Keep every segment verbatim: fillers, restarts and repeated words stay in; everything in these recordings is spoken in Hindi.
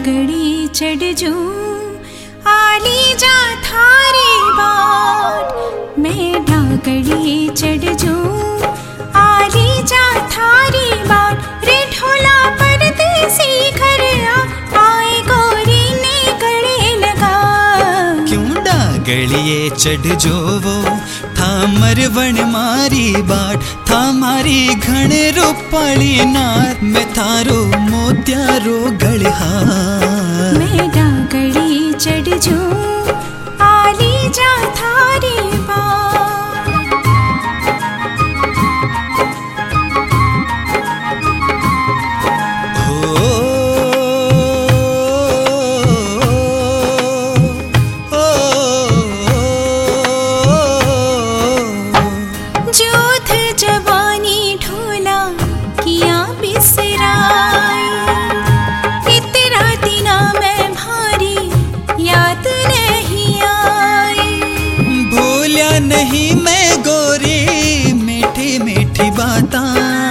डागड़ी चढ़ जू आली जा थारे बाट। मैं डागड़ी चढ़ जू आली जा थारी बाट। रे ढोला परदेसी घर आ आए गोरी ने गले लगा। क्यों डागड़िए चढ़ जो वो था मरवण मारी बाट। था मारी घण रूपाली नाथ में थारो मोत्यारो गढ़हार। मैं डागड़ी चढ़ जू आली जा थारी बाट। हो जोध जवानी ढोला किया बिसराई। इतना दिना मैं भारी याद नहीं आई। भूलिया नहीं मैं गोरी मीठी मीठी बातां।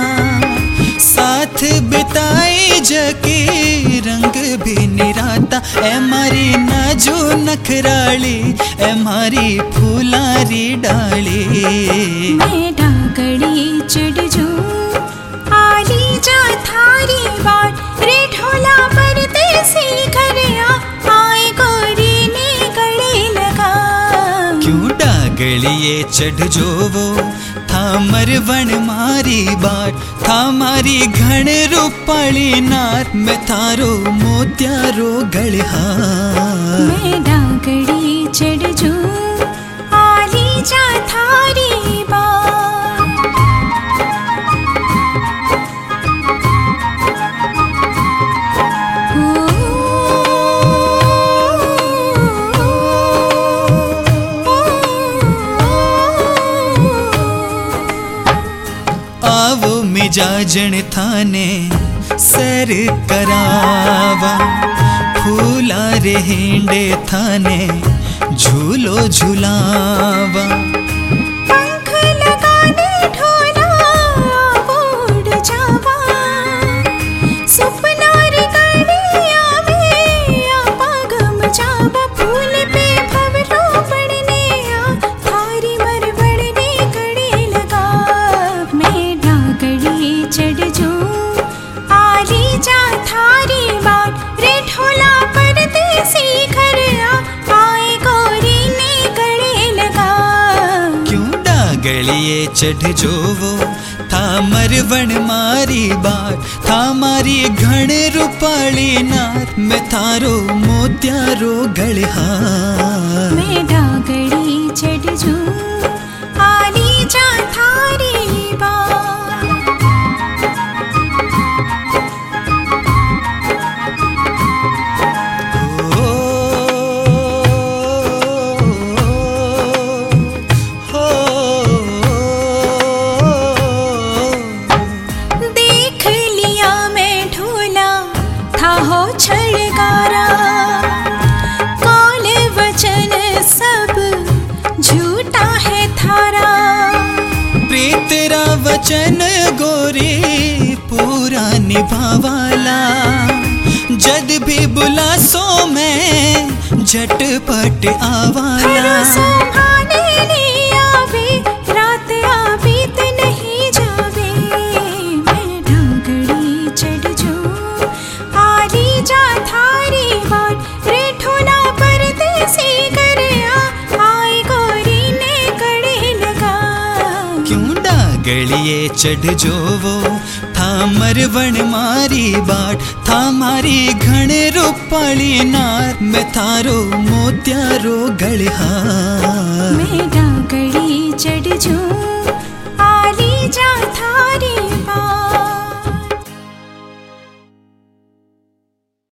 साथ बिताई जकी रंग भी निराता। ए मारी नाजू नखराली ए मारी फूलारी डाली। मैं डागड़ी चढ़ जू आली जा थारी बाट। रे ढोला परदेसी घर आ आए गोरी ने गले लगा। क्यों डागड़िए चढ़ जो वो था मरवण मारी बाट। था मारी घण रूपाली नाथ में थारो मोत्यारो गढ़हार। मैं डागड़ी चढ़ जू आली जा थारी बाट। आवो मिजाजन थाने सर करावा। फूला रे हेंडे थाने झूलो झुलावा। पंख लगाने ढोला उड़ जावा। सपना रे गली आवे आपा गम जावा। फूल पे भवरो पड़ने आ थारी मर बढ़ने गड़े लगा। मैं डागड़ी चढ़ जू आली जा थारी बाट। रे ढोला परदेसी घर आ आए गोरी ने गले लगा। क्यों डागड़िए चढ़ जो वो था मरवण मारी बाट। था मारी घण रूपाली नाथ में थारो मोत्यारो गढ़हार। मैं डागड़ी चढ़ जू आली जा थारी बाट। हो देख लिया मैं ढोला था हो छड़गारा। कौन वचन सब झूठा है थारा। प्रीतरा वचन गोरी पूरा निभावाला। जद भी बुला सो मैं झटपट आवाला। संभाले नहीं आवे रात आबीत नहीं जावे। मैं डागड़ी चढ़ जू आली जा थारी बाट। रे ढोला परदेसी घर आ आए गोरी ने गले लगा। क्यों डागड़िए चढ़ जो वो था मरवण मारी बाट। था मारी घण रूपाली नाथ में थारो मोत्यारो गढ़हार। मैं डागड़ी